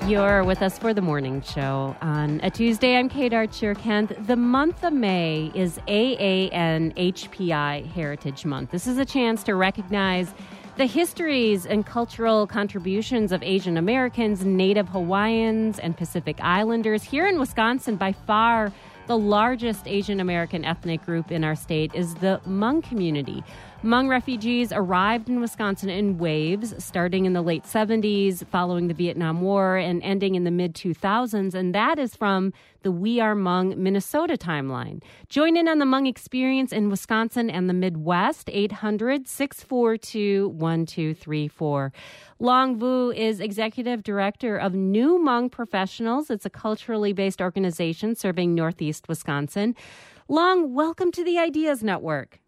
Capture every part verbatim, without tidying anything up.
You're with us for the morning show on a Tuesday. I'm Kate Archer-Kent. The month of May is A A N H P I Heritage Month. This is a chance to recognize the histories and cultural contributions of Asian Americans, Native Hawaiians, and Pacific Islanders. Here in Wisconsin, by far the largest Asian American ethnic group in our state is the Hmong community. Hmong refugees arrived in Wisconsin in waves, starting in the late seventies, following the Vietnam War, and ending in the mid two thousands. And that is from the We Are Hmong Minnesota timeline. Join in on the Hmong experience in Wisconsin and the Midwest, eight hundred, six four two, one two three four. Long Vu is Executive Director of New Hmong Professionals. It's a culturally based organization serving Northeast Wisconsin. Long, welcome to the Ideas Network.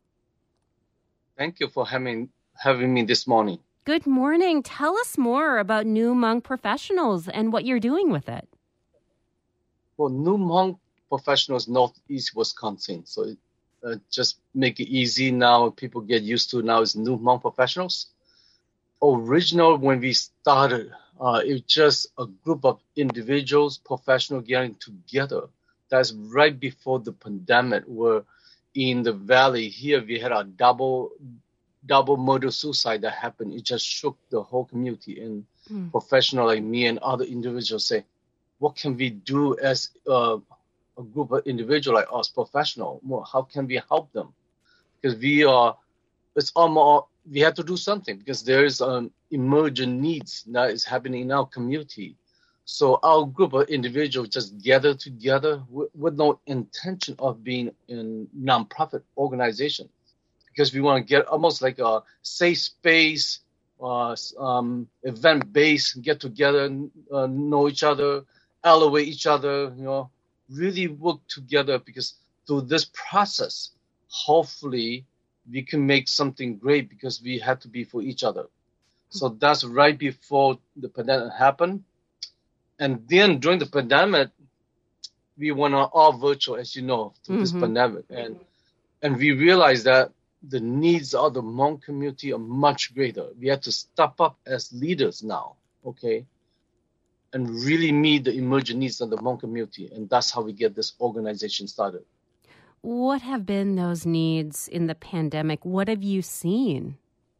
Thank you for having having me this morning. Good morning. Tell us more about New Hmong Professionals and what you're doing with it. Well, New Hmong Professionals, Northeast Wisconsin. So it, uh, just make it easy now. People get used to now is New Hmong Professionals. Original when we started, uh, it was just a group of individuals, professionals getting together. That's right before the pandemic, where in the valley here, we had a double double murder suicide that happened. It just shook the whole community. And mm. professional like me and other individuals say, what can we do as uh, a group of individuals like us, professional? Well, how can we help them? Because we are, it's almost, we have to do something because there is um, emergent needs that is happening in our community. So our group of individuals just gather together with, with no intention of being in nonprofit organization, because we want to get almost like a safe space, uh, um, event-based, get together, uh, know each other, elevate each other, you know, really work together, because through this process, hopefully we can make something great, because we have to be for each other. So that's right before the pandemic happened. And then during the pandemic, we went all virtual, as you know, through mm-hmm. this pandemic. And and we realized that the needs of the Hmong community are much greater. We have to step up as leaders now, okay, and really meet the emergent needs of the Hmong community. And that's how we get this organization started. What have been those needs in the pandemic? What have you seen?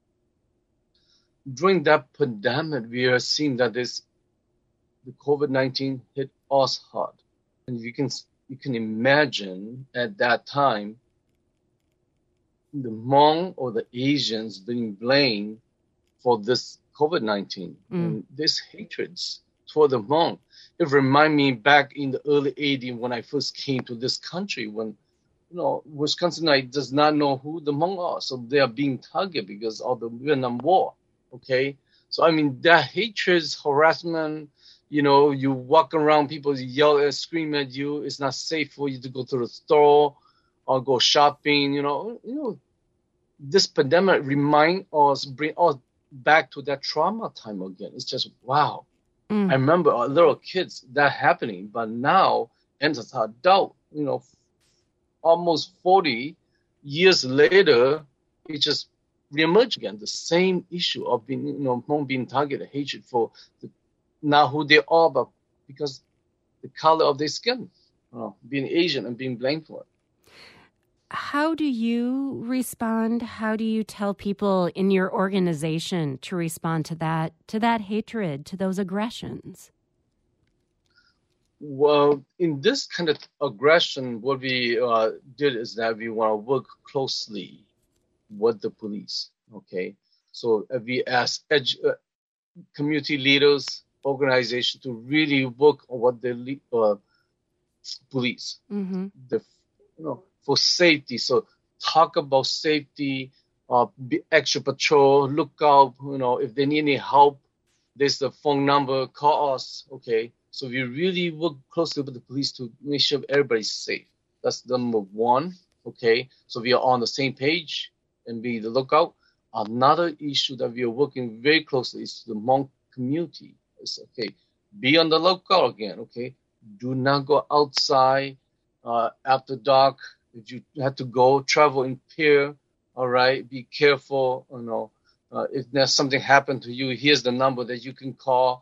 During that pandemic, we are seeing that this the covid nineteen hit us hard. And you can you can imagine at that time, the Hmong or the Asians being blamed for this covid nineteen. Mm. And this hatreds toward the Hmong. It reminded me back in the early eighties when I first came to this country, when, you know, Wisconsinite does not know who the Hmong are. So they are being targeted because of the Vietnam War, okay? So, I mean, that hatred, harassment, you know, you walk around, people yell and scream at you. It's not safe for you to go to the store or go shopping. You know, you know, this pandemic remind us, bring us back to that trauma time again. It's just wow. Mm. I remember our little kids that happening, but now, and as an adult, you know, almost forty years later, it just reemerged again. The same issue of being, you know, Hmong being targeted, hatred for the now who they are, but because the color of their skin, you know, being Asian and being blamed for it. How do you respond? How do you tell people in your organization to respond to that, to that hatred, to those aggressions? Well, in this kind of aggression, what we uh, did is that we want to work closely with the police, okay? So uh, we ask edu- uh, community leaders, organization to really work on what they lead, uh, police, mm-hmm. the, you know, for safety. So talk about safety, uh, be extra patrol, look out, you know, if they need any help, there's the phone number, call us, okay? So we really work closely with the police to make sure everybody's safe. That's number one, okay? So we are on the same page and be the lookout. Another issue that we are working very closely is the Hmong community. It's okay. Be on the lookout again, okay? Do not go outside uh, after dark. If you have to go, travel in pair, all right? Be careful, you know. Uh, if there's something happened to you, here's the number that you can call.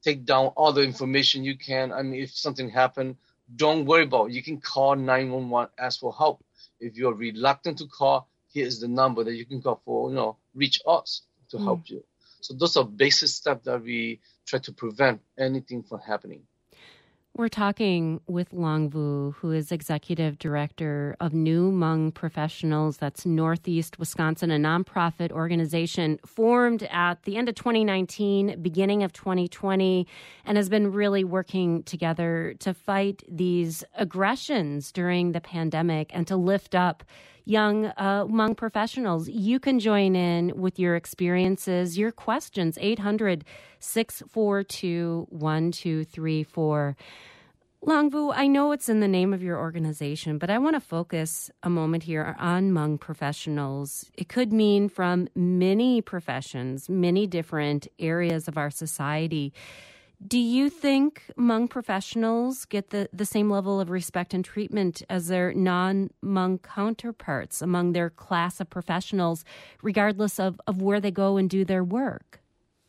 take down all the information you can. I mean, if something happened, don't worry about it. You can call nine one one, ask for help. If you're reluctant to call, here is the number that you can call for, you know, reach us to mm. help you. So those are basic steps that we try to prevent anything from happening. We're talking with Long Vu, who is Executive Director of New Hmong Professionals. That's Northeast Wisconsin, a nonprofit organization formed at the end of twenty nineteen, beginning of twenty twenty, and has been really working together to fight these aggressions during the pandemic and to lift up young uh, Hmong professionals. You can join in with your experiences, your questions, eight hundred, six four two, one two three four. Long Vu, I know it's in the name of your organization, but I want to focus a moment here on Hmong professionals. It could mean from many professions, many different areas of our society. Do you think Hmong professionals get the, the same level of respect and treatment as their non-Hmong counterparts among their class of professionals, regardless of, of where they go and do their work?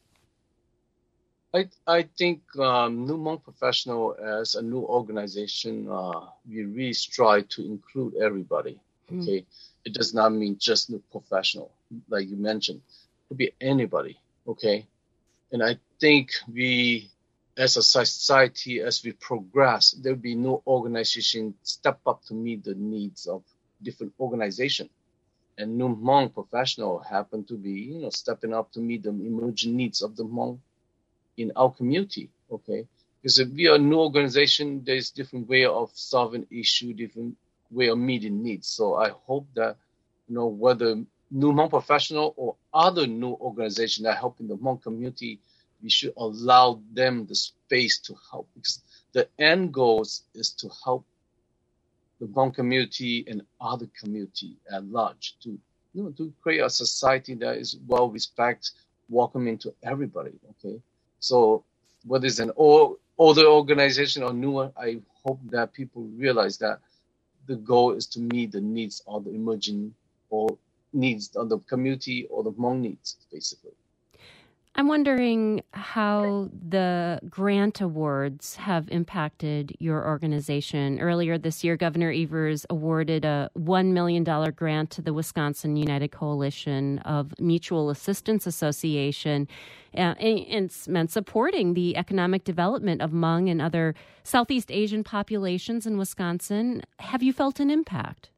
I I think um, New Hmong Professional, as a new organization, uh, we really strive to include everybody. Okay, mm. It does not mean just new professional, like you mentioned. It could be anybody. Okay, and I think we, as a society, as we progress, there will be no organization step up to meet the needs of different organization. And New Hmong Professional happen to be, you know, stepping up to meet the emerging needs of the Hmong in our community, okay? Because if we are a new organization, there's different way of solving issue, different way of meeting needs. So I hope that, you know, whether New Hmong Professional or other new organization that help in the Hmong community, we should allow them the space to help. Because the end goal is to help the Hmong community and other community at large to, you know, to create a society that is well respected, welcoming to everybody, okay? So whether it's an old, older organization or newer, I hope that people realize that the goal is to meet the needs of the emerging or needs of the community or the Hmong needs, basically. I'm wondering how the grant awards have impacted your organization. Earlier this year, Governor Evers awarded a one million dollars grant to the Wisconsin United Coalition of Mutual Assistance Association, uh, and it's meant supporting the economic development of Hmong and other Southeast Asian populations in Wisconsin. Have you felt an impact?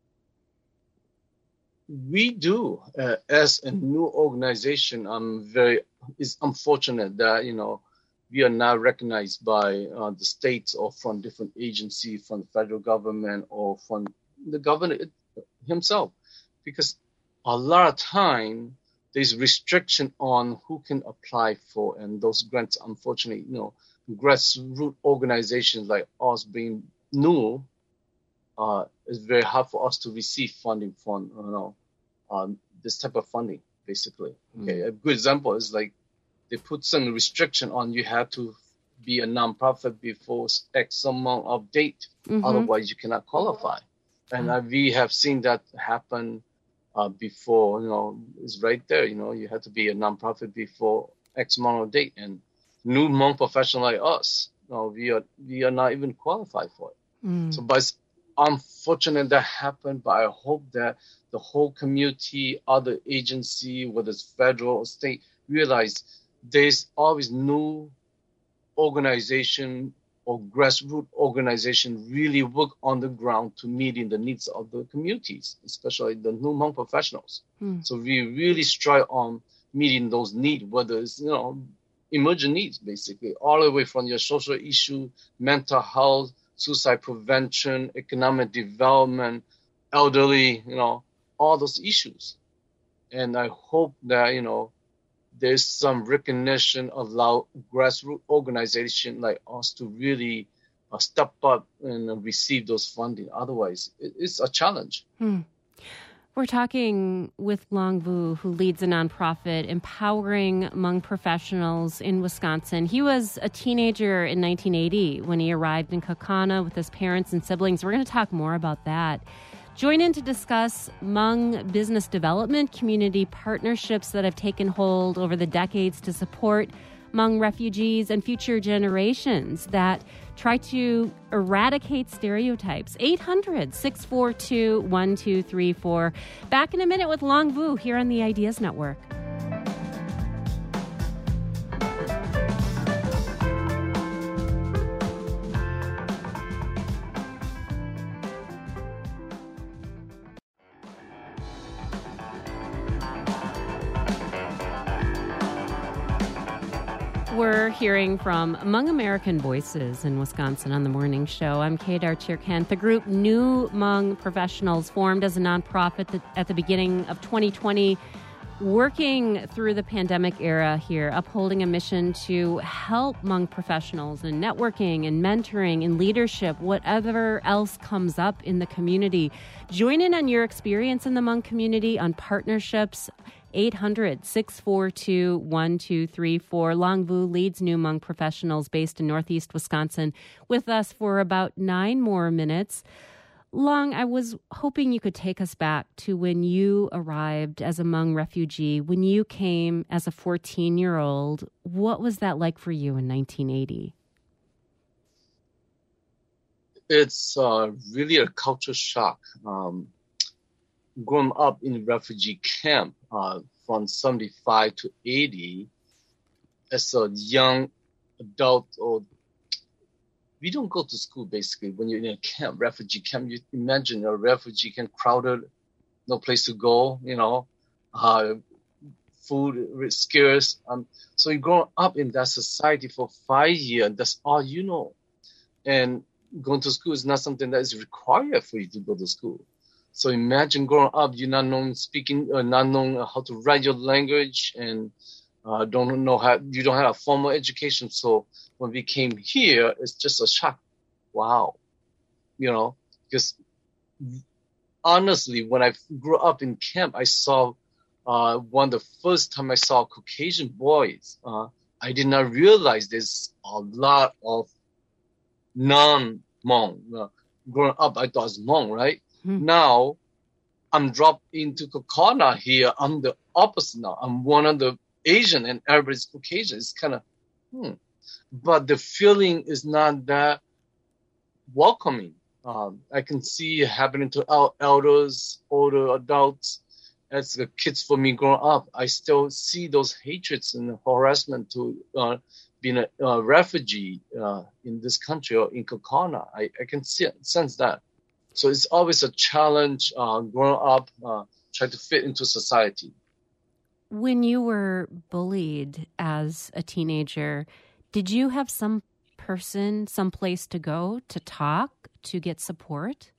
We do. Uh, as a new organization, I'm very, it's unfortunate that, you know, we are not recognized by uh, the states or from different agencies, from the federal government or from the governor himself. Because a lot of time, there's restriction on who can apply for, and those grants, unfortunately, you know, grassroots organizations like us being new, uh, it's very hard for us to receive funding from, you know, um, this type of funding, basically. Okay, mm. A good example is like they put some restriction on you have to be a nonprofit before X amount of date, mm-hmm. otherwise you cannot qualify. And mm. uh, we have seen that happen uh, before. You know, it's right there. You know, you have to be a nonprofit before X amount of date, and new Hmong professional like us, you know, we are we are not even qualified for it. Mm. So, but it's unfortunate that happened. But I hope that the whole community, other agency, whether it's federal or state, realize there's always new organization or grassroots organization really work on the ground to meeting the needs of the communities, especially the new Hmong professionals. Hmm. So we really strive on meeting those needs, whether it's, you know, emergent needs, basically, all the way from your social issue, mental health, suicide prevention, economic development, elderly, you know, all those issues. And I hope that, you know, there's some recognition of allow grassroots organization like us to really uh, step up and uh, receive those funding. Otherwise, it, it's a challenge. Hmm. We're talking with Long Vu, who leads a nonprofit empowering Hmong professionals in Wisconsin. He was a teenager in nineteen eighty when he arrived in Kaukauna with his parents and siblings. We're going to talk more about that. Join in to discuss Hmong business development, community partnerships that have taken hold over the decades to support Hmong refugees and future generations that try to eradicate stereotypes. eight hundred, six four two, one two three four. Back in a minute with Long Vu here on the Ideas Network. We're hearing from Hmong American Voices in Wisconsin on the morning show. I'm Kedar Chirkent. The group New Hmong Professionals formed as a nonprofit at the beginning of twenty twenty, working through the pandemic era here, upholding a mission to help Hmong professionals in networking and mentoring and leadership, whatever else comes up in the community. Join in on your experience in the Hmong community, on partnerships. eight hundred, six four two, one two three four. Long Vu leads New Hmong Professionals based in Northeast Wisconsin with us for about nine more minutes. Long, I was hoping you could take us back to when you arrived as a Hmong refugee, when you came as a fourteen-year-old. What was that like for you in nineteen eighty? It's uh, really a culture shock. Um, growing up in a refugee camp uh, from seventy-five to eighty, as a young adult, or we don't go to school basically when you're in a camp, refugee camp. You imagine a refugee camp crowded, no place to go, you know, uh, food is scarce. Um, so you grow up in that society for five years, that's all you know. And going to school is not something that is required for you to go to school. So imagine growing up, you're not knowing speaking, uh, not knowing how to write your language, and uh, don't know how, you don't have a formal education. So when we came here, it's just a shock. Wow. You know, because honestly, when I grew up in camp, I saw uh, one of the first time I saw Caucasian boys. Uh, I did not realize there's a lot of non-Hmong. Uh, growing up, I thought it was Hmong, right? Hmm. Now, I'm dropped into Kokana here. I'm the opposite now. I'm one of the Asian and everybody's Caucasian. It's kind of, hmm. But the feeling is not that welcoming. Um, I can see it happening to our elders, older adults. As the kids for me growing up, I still see those hatreds and harassment to uh, being a uh, refugee uh, in this country or in Kokana. I, I can see it, sense that. So it's always a challenge uh, growing up, uh, trying to fit into society. When you were bullied as a teenager, did you have some person, some place to go to talk, to get support?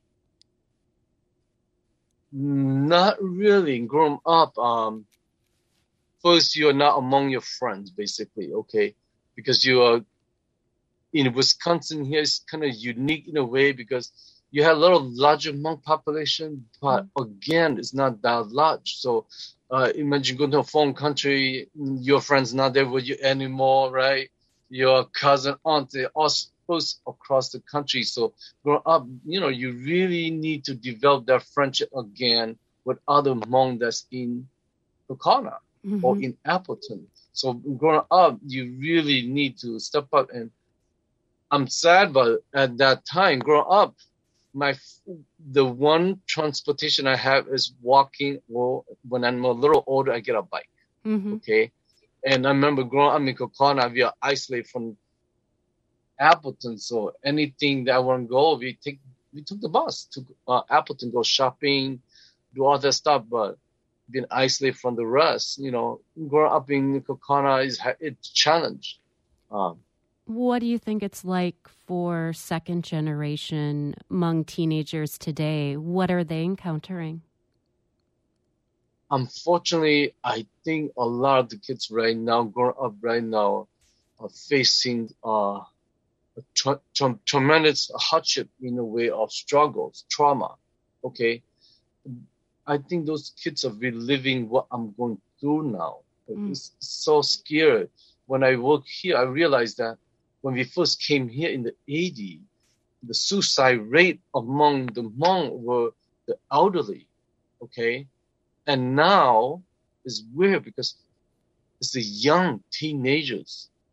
Not really. Growing up, um, first you're not among your friends, basically, okay? Because you are in Wisconsin here, it's kind of unique in a way because you have a lot of larger Hmong population, but mm-hmm. again, it's not that large. So uh, imagine going to a foreign country, your friend's not there with you anymore, right? Your cousin, aunt, they're all spread across the country. So growing up, you know, you really need to develop that friendship again with other Hmong that's in Kokana mm-hmm. or in Appleton. So growing up, you really need to step up. And I'm sad, but at that time, growing up, my the one transportation I have is walking, or when I'm a little older, I get a bike. Mm-hmm. Okay. And I remember growing up in Kokana, we are isolated from Appleton. So anything that I want to go, we take we took the bus to uh, Appleton, go shopping, do all that stuff. But being isolated from the rest, you know, growing up in Kokana is it's a challenge. Um, What do you think it's like for second generation Hmong teenagers today? What are they encountering? Unfortunately, I think a lot of the kids right now, growing up right now, are facing uh, a tra- tra- tremendous hardship in a way of struggles, trauma. Okay, I think those kids are reliving what I'm going through now. Mm. It's so scary. When I work here, I realized that when we first came here in the eighties, the suicide rate among the Hmong were the elderly, okay? And now it's weird because it's the young teenagers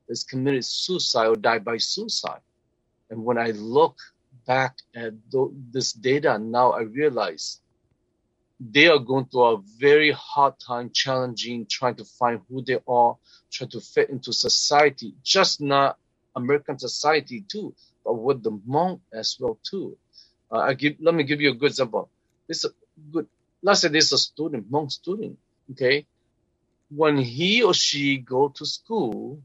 has committed suicide or died by suicide. And when I look back at th- this data now, I realize they are going through a very hard time, challenging, trying to find who they are, trying to fit into society, just not American society too, but with the Hmong as well too. Uh, I give, let me give you a good example. This is a good, let's say this is a student, Hmong student, okay? When he or she go to school,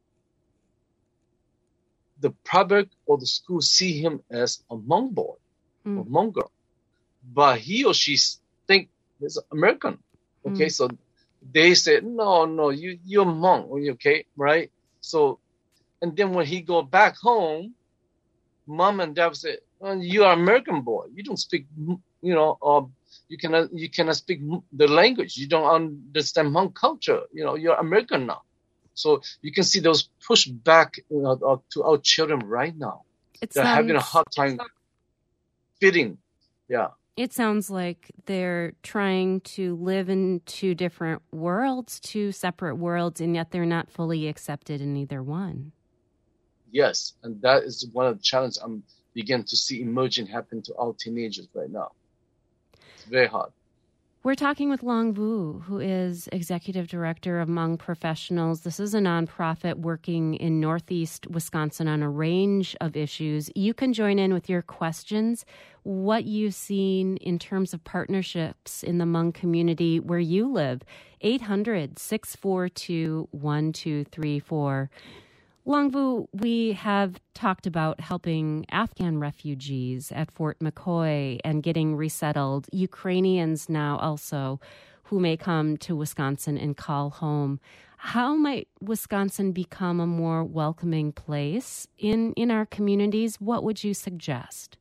the public or the school see him as a Hmong boy mm. or Hmong girl, but he or she think he's American. Okay, mm. so they say, no, no, you you're Hmong, okay, right? So, and then when he go back home, mom and dad say, oh, you are American boy. You don't speak, you know, uh, you cannot you cannot speak the language. You don't understand Hmong culture. You know, you're American now. So you can see those push back, you know, to our children right now. It They're sounds, having a hard time fitting. Yeah. It sounds like they're trying to live in two different worlds, two separate worlds, and yet they're not fully accepted in either one. Yes, and that is one of the challenges I'm beginning to see emerging happen to our teenagers right now. It's very hard. We're talking with Long Vu, who is Executive Director of Hmong Professionals. This is a nonprofit working in Northeast Wisconsin on a range of issues. You can join in with your questions, what you've seen in terms of partnerships in the Hmong community where you live. eight hundred, six four two, one two three four. Long Vu, we have talked about helping Afghan refugees at Fort McCoy and getting resettled, Ukrainians now also who may come to Wisconsin and call home. How might Wisconsin become a more welcoming place in, in our communities? What would you suggest?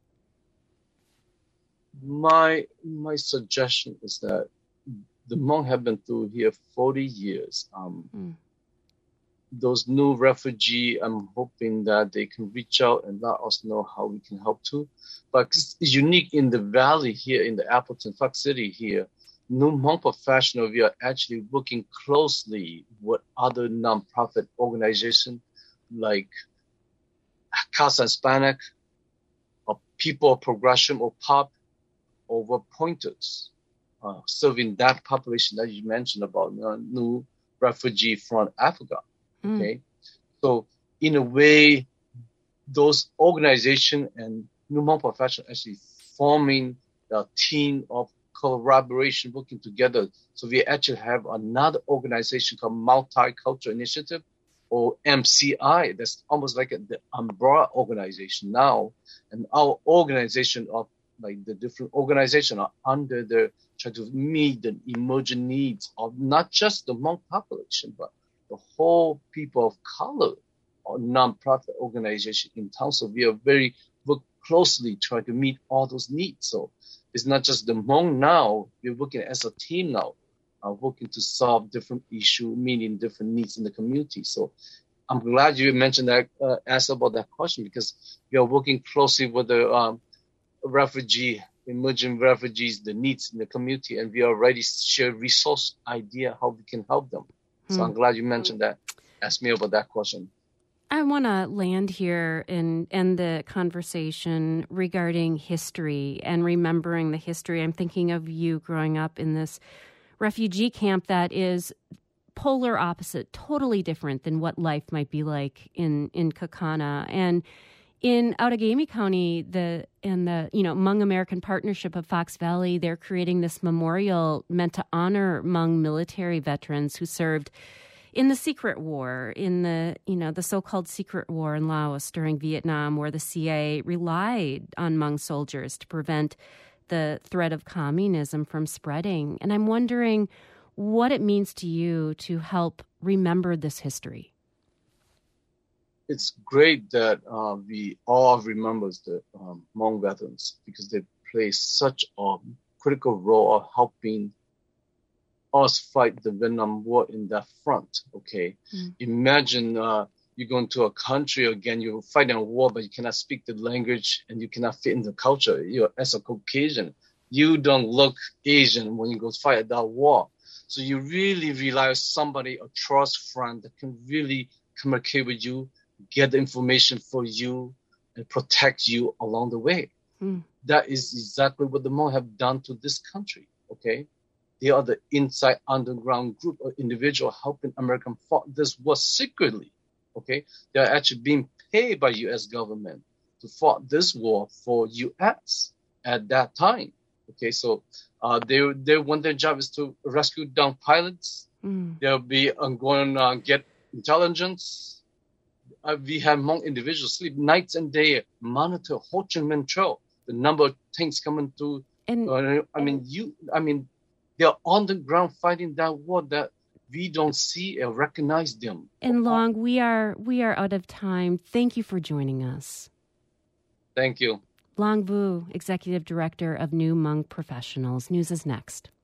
My my suggestion is that the Hmong have been through here forty years. Um, mm. Those new refugees, I'm hoping that they can reach out and let us know how we can help too. But it's unique in the valley here, in the Appleton, Fox City here. New Hmong professional, we are actually working closely with other nonprofit organizations like Casa Hispanic, or People of Progression, or P O P, or Work Pointers, uh, serving that population that you mentioned about, uh, new refugee from Africa. Okay, mm. So in a way, those organizations and New Hmong professionals actually forming a team of collaboration, working together. So we actually have another organization called Multicultural Initiative, or M C I. That's almost like a, the umbrella organization now, and our organization of like the different organizations are under the trying to meet the emerging needs of not just the Hmong population, but the whole people of color or nonprofit organization in town. So we are very work closely trying to meet all those needs. So it's not just the Hmong now. We're working as a team now, uh, working to solve different issues, meeting different needs in the community. So I'm glad you mentioned that, uh, asked about that question, because we are working closely with the um, refugee, emerging refugees, the needs in the community, and we already share resource idea how we can help them. So I'm glad you mentioned that. Ask me about that question. I want to land here and end the conversation regarding history and remembering the history. I'm thinking of you growing up in this refugee camp that is polar opposite, totally different than what life might be like in, in Kaukauna. And in Outagamie County, the and the you know Hmong American Partnership of Fox Valley, they're creating this memorial meant to honor Hmong military veterans who served in the Secret War, in the you know the so-called Secret War in Laos during Vietnam, where the C I A relied on Hmong soldiers to prevent the threat of communism from spreading. And I'm wondering what it means to you to help remember this history. It's great that uh, we all remember the um, Hmong veterans, because they play such a critical role of helping us fight the Vietnam War in that front. Okay, mm. Imagine uh, you go into a country again, you're fighting a war, but you cannot speak the language and you cannot fit in the culture. You're as a Caucasian, you don't look Asian when you go fight that war. So you really rely on somebody, a trust friend that can really communicate with you, get the information for you, and protect you along the way. Mm. That is exactly what the Hmong have done to this country, okay? They are the inside underground group of individuals helping American fight this war secretly, okay? They are actually being paid by U S government to fight this war for U S at that time, okay? So uh, they, they want their job is to rescue down pilots. Mm. They'll be uh, going to uh, get intelligence. Uh, we have Hmong individuals sleep nights and day, monitor Ho Chi Minh Trail, the number of tanks coming through. And uh, I mean, you, I mean, they're on the ground fighting that war that we don't see or recognize them. And Long, we are we are out of time. Thank you for joining us. Thank you. Long Vu, Executive Director of New Hmong Professionals. News is next.